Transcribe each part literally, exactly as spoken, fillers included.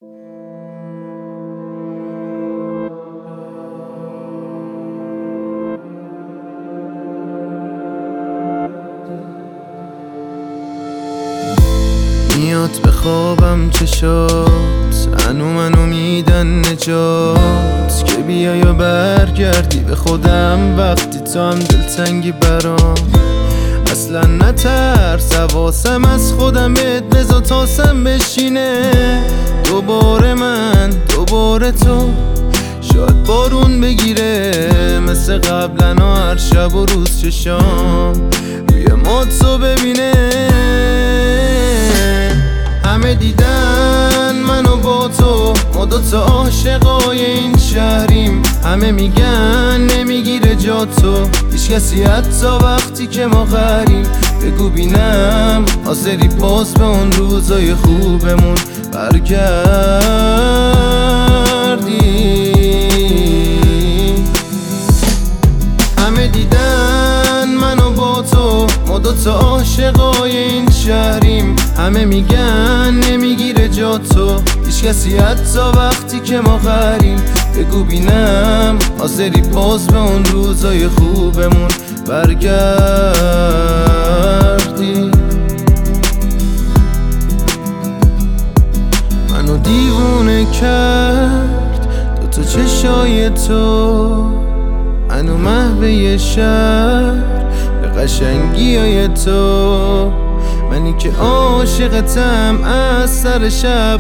میاد به خوابم چشات، هنو منو میدن نجات، که بیای و برگردی به خودم وقتی تو هم دلتنگی برام. اصلا نترس، حواسم از خودم بهت بذار تاسم بشینه. دوباره من دوباره تو، شاید بارون بگیره مثل قبلنا، هر شب و روز چشام روی ما تو ببینه. همه دیدن منو با تو، ما دوتا عاشقای این شهریم. همه میگن نمیگیره جا تو، هیچ کسی حتی وقتی که ما غریم. بگو بینم حاضری باز به اون روزای خوبمون برگردی. همه دیدن منو با تو، ما دوتا عاشقای این شهریم. همه میگن نمیگیره جا تو، هیچ کسی حتی وقتی که ما غریم. بگو بینم حاضری باز به اون روزای خوبمون برگردی. منو دیوونه کرد دوتا چشای تو، منو محوه شهر به قشنگی های تو. منی که عاشقتم از سر شب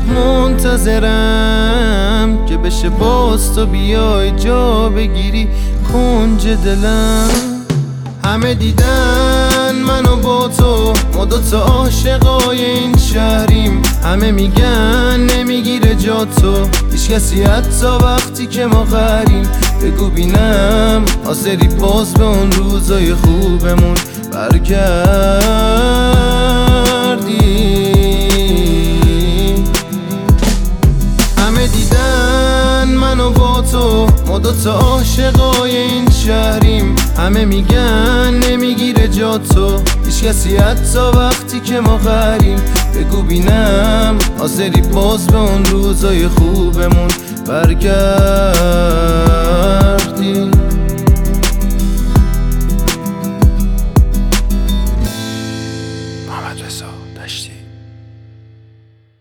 منتظرم، که بشه باز تو بیای جا بگیری کنج دلم. همه دیدن منو با تو، ما دوتا عاشقای این شهریم. همه میگن نمیگیره جا تو، هیچ کسی حتی وقتی که ما غریم. بگو بینم حاضری باز به اون روزای خوبمون برگردی. همه دیدن منو با تو، ما دوتا عاشقای این شهریم. همه میگن نمیگیره جا تو، هیچ کسی حتی وقتی که ما غریم. بگو بینم حاضری باز به اون روزای خوبمون برگردی.